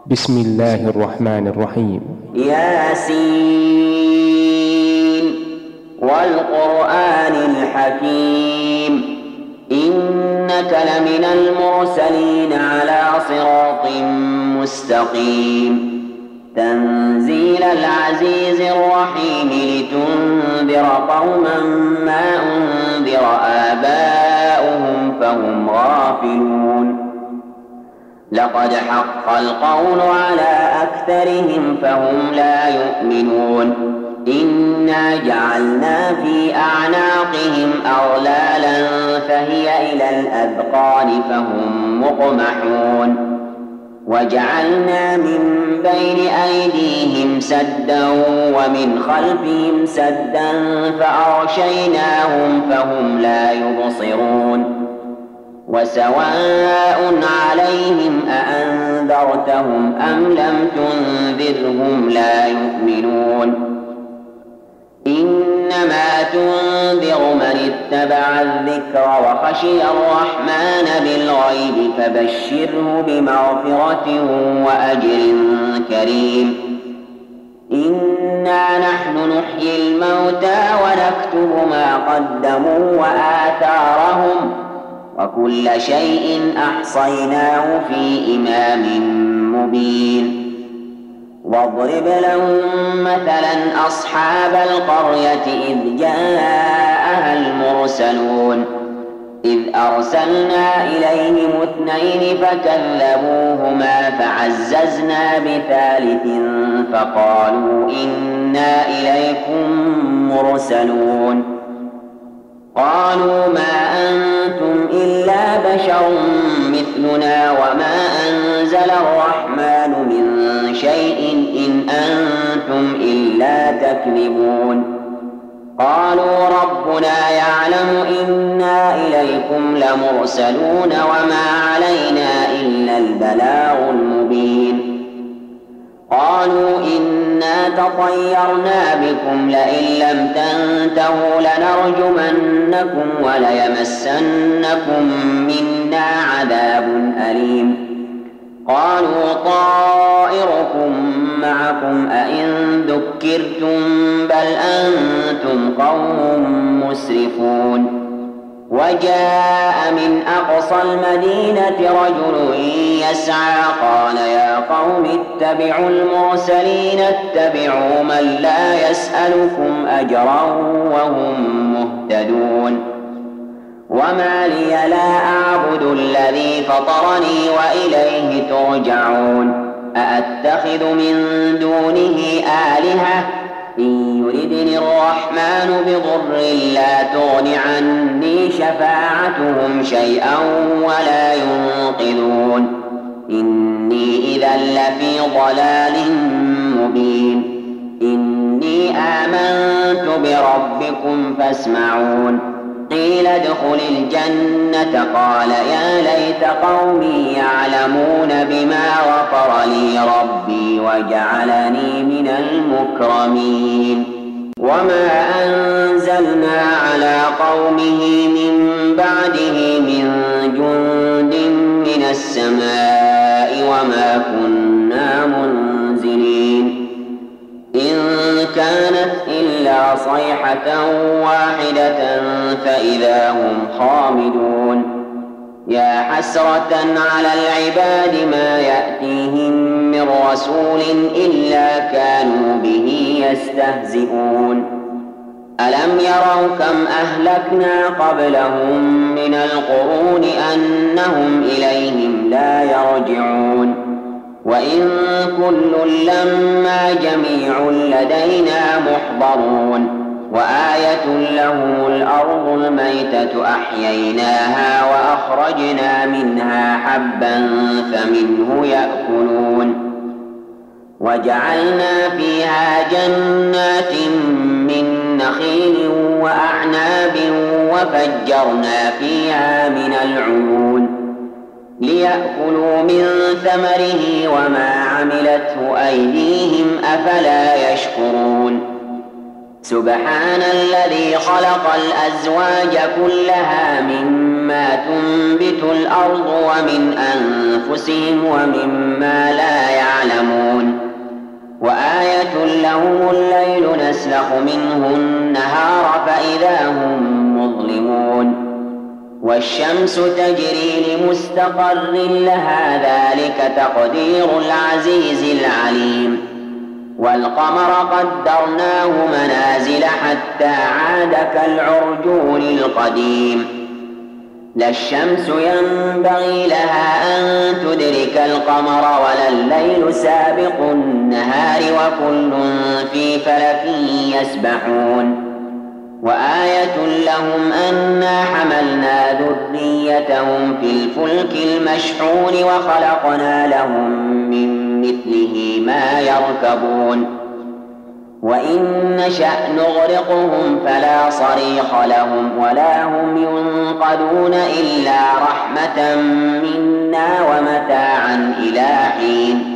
بسم الله الرحمن الرحيم. ياسين والقرآن الحكيم إنك لمن المرسلين على صراط مستقيم تنزيل العزيز الرحيم لتنذر قوما ما أنذر آباؤهم فهم غافلون لقد حق القول على أكثرهم فهم لا يؤمنون إنا جعلنا في أعناقهم أغلالا فهي إلى الأذقان فهم مقمحون وجعلنا من بين أيديهم سدا ومن خلفهم سدا فأغشيناهم فهم لا يبصرون وسواء عليهم أأنذرتهم أم لم تنذرهم لا يؤمنون إنما تنذر من اتبع الذكر وخشي الرحمن بالغيب فبشره بمغفرة وأجر كريم إنا نحن نحيي الموتى ونكتب ما قدموا وآثارهم وكل شيء أحصيناه في إمام مبين واضرب لهم مثلا أصحاب القرية إذ جاءها المرسلون إذ أرسلنا إليهم 2 فكذبوهما فعززنا بثالث فقالوا إنا إليكم مرسلون قالوا ما أنتم إلا بشر مثلنا وما أنزل الرحمن من شيء إن أنتم إلا تكذبون قالوا ربنا يعلم إنا إليكم لمرسلون وما علينا إلا البلاغ المبين قالوا إنا تطيرنا بكم لئن لم تنتهوا لنرجمنكم وليمسنكم منا عذاب أليم قالوا طائركم معكم أئن ذكرتم بل أنتم قوم مسرفون وجاء من أقصى المدينة رجل يسعى قال يا قوم اتبعوا المرسلين اتبعوا من لا يسألكم أجرا وهم مهتدون وما لي لا أعبد الذي فطرني وإليه ترجعون أأتخذ من دونه آلهة إن يردني الرحمن بضر لا تغن عني شفاعتهم شيئا ولا ينقذون إني إذا لفي ضلال مبين إني آمنت بربكم فاسمعون قيل ادخل الجنة قال يا ليت قومي يعلمون بما غفر لي ربي وجعلني من المكرمين وما أنزلنا على قومه من بعده من جند من السماء وما كنا منزلين إن كانت إلا صيحة واحدة فإذا هم خامدون يا حسرة على العباد ما يأتيهم من رسول إلا كانوا به يستهزئون ألم يروا كم أهلكنا قبلهم من القرون أنهم إليهم لا يرجعون وإن كل لما جميع لدينا محضرون وآية لهم الأرض الميتة أحييناها وأخرجنا منها حبا فمنه يأكلون وجعلنا فيها جنات من نخيل وأعناب وفجرنا فيها من العيون ليأكلوا من ثمره وما عملته أيديهم أفلا يشكرون سبحان الذي خلق الأزواج كلها مما تنبت الأرض ومن أنفسهم ومما لا يعلمون ونسلخ منه النهار فإذا هم مظلمون والشمس تجري لمستقر لها ذلك تقدير العزيز العليم والقمر قدرناه منازل حتى عاد كالعرجون القديم لا الشمس ينبغي لها أن تدرك القمر ولا الليل سابق النهار وكل في فلك يسبحون وآية لهم أنا حملنا ذريتهم في الفلك المشحون وخلقنا لهم من مثله ما يركبون وإن نشأ نغرقهم فلا صريخ لهم ولا هم ينقذون إلا رحمة منا ومتاعا إلى حين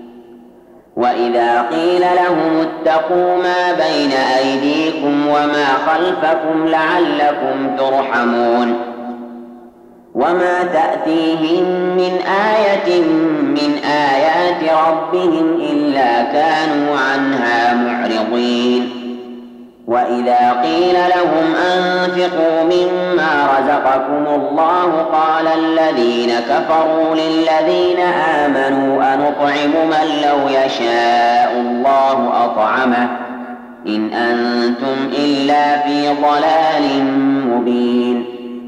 وإذا قيل لهم اتقوا ما بين أيديكم وما خلفكم لعلكم ترحمون وما تأتيهم من آية من آيات ربهم إلا كانوا عنها معرضين وإذا قيل لهم أنفقوا مما رزقكم الله قال الذين كفروا للذين آمنوا أنطعم من لو يشاء الله أطعمه إن أنتم إلا في ضلال مبين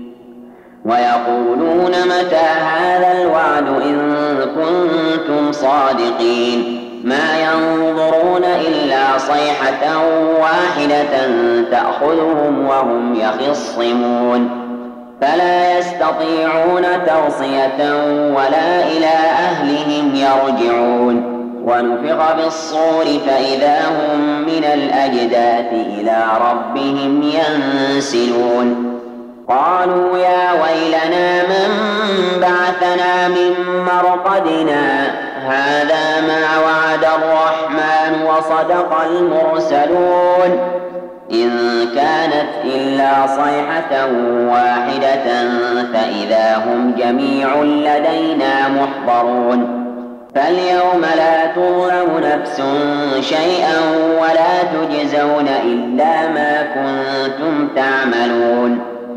ويقولون متى هذا الوعد إن كنتم صادقين ما ينظرون إلا صيحة واحدة تأخذهم وهم يخصمون فلا يستطيعون توصية ولا إلى أهلهم يرجعون ونفخ بالصور فإذا هم من الأجداث إلى ربهم ينسلون قالوا يا ويلنا من بعثنا من مرقدنا هذا ما وعد الرحمن وصدق المرسلون إن كانت إلا صيحة واحدة فإذا هم جميع لدينا محضرون فاليوم لا تظلم نفس شيئا ولا تجزون إلا ما كنتم تعملون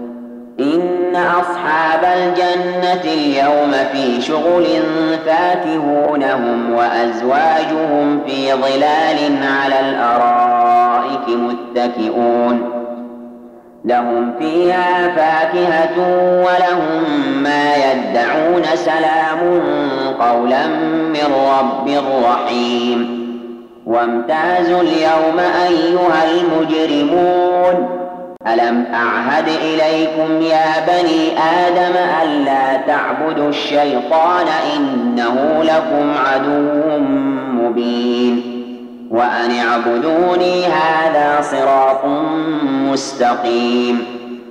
إن أصحاب الجنة اليوم في شغل فاكهون هم وأزواجهم في ظلال على الأرائك متكئون لهم فيها فاكهة ولهم ما يدعون سلام قولا من رب رحيم وامتازوا اليوم أيها المجرمون ألم أعهد إليكم يا بني آدم ألا تعبدوا الشيطان إنه لكم عدو مبين وأن اعبدوني هذا صراط مستقيم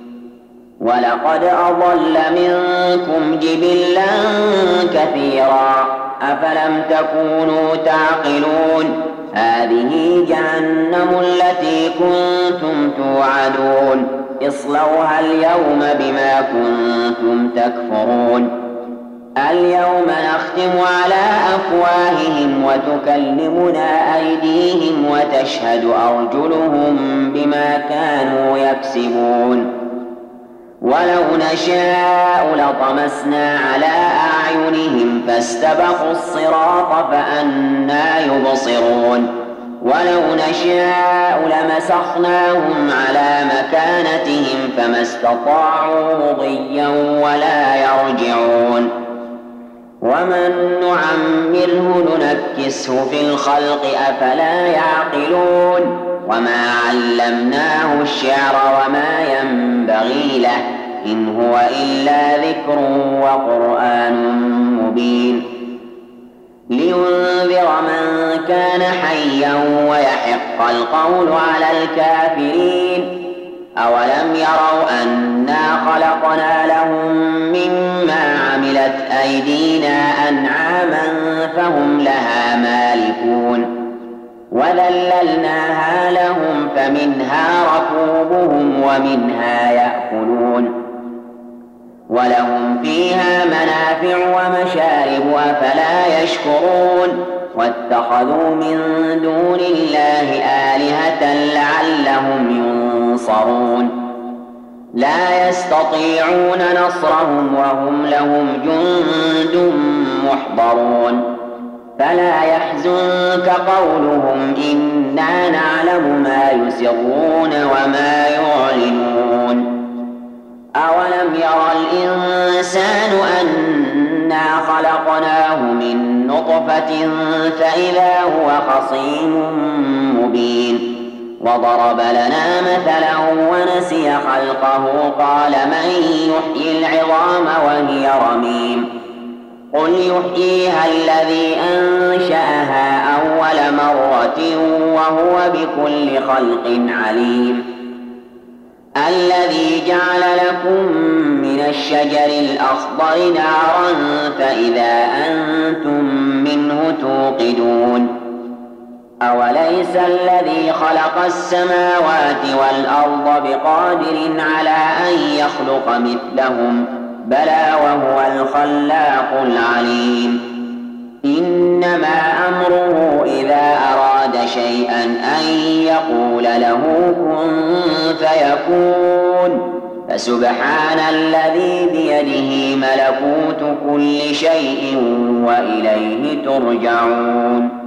ولقد أضل منكم جبلا كثيرا أفلم تكونوا تعقلون هذه جهنم التي كنتم توعدون اصلوها اليوم بما كنتم تكفرون اليوم نختم على أفواههم وتكلمنا أيديهم وتشهد أرجلهم بما كانوا يكسبون ولو نشاء لطمسنا على أعينهم فاستبقوا الصراط فأنى يبصرون ولو نشاء لمسخناهم على مكانتهم فما استطاعوا مضيا ولا يرجعون ومن نعمره ننكسه في الخلق أفلا يعقلون وما علمناه الشعر وما ينبغي له إن هو إلا ذكر وقرآن مبين لينذر من كان حيا ويحق القول على الكافرين أولم يروا أنا خلقنا لهم مما عملت أيدينا أنعاما فهم لها مالكون وذللناها لهم فمنها ركوبهم ومنها يأكلون ولهم فيها منافع ومشارب أفلا يشكرون واتخذوا من دون الله آلهة لعلهم ينصرون لا يستطيعون نصرهم وهم لهم جند محضرون فلا يحزنك قولهم إنا نعلم ما يسرون وما يعلنون أولم يرى الإنسان أنا خلقناه من نطفة فإذا هو خصيم مبين وضرب لنا مثلا ونسي خلقه قال من يحيي العظام وهي رميم قل يحييها الذي أنشأها أول مرة وهو بكل خلق عليم الذي جعل لكم من الشجر الأخضر نارا فإذا أنتم منه توقدون أوليس الذي خلق السماوات والأرض بقادر على أن يخلق مثلهم بلى وهو الخلاق العليم إنما أمره إذا أراد شيئا أن يقول له كن فيكون فسبحان الذي بيده ملكوت كل شيء وإليه ترجعون